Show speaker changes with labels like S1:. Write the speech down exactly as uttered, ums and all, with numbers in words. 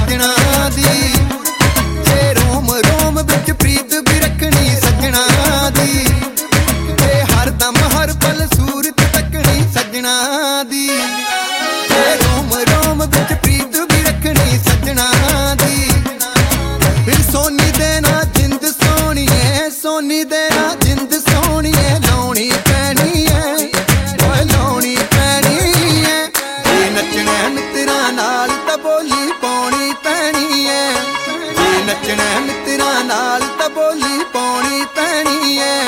S1: सजना दी ते रोम रोम विच प्रीत भी रखनी सजना दी ते हर दम हर पल सूरत तकनी सजना दी ते रोम रोम विच प्रीत भी रखनी सजना दी फिर सोनी देना जिंद सोनी है सोनी देना जिंद सोनी है लाउनी पैनी है ओए लाउनी पैनी है जे नचना मित्रा नाल तां बोली पाउणी पैनी है जे नचना मित्रा नाल तां बोली पाउणी पैनी है।